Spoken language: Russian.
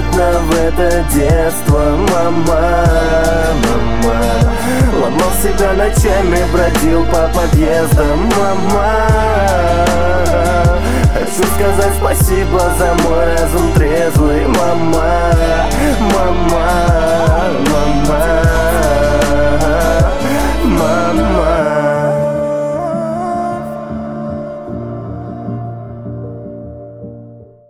обратно в это детство. Мама, мама, ломал себя ночами, бродил по подъездам. Мама, хочу сказать спасибо за мой разум трезвый. Мама, мама, мама.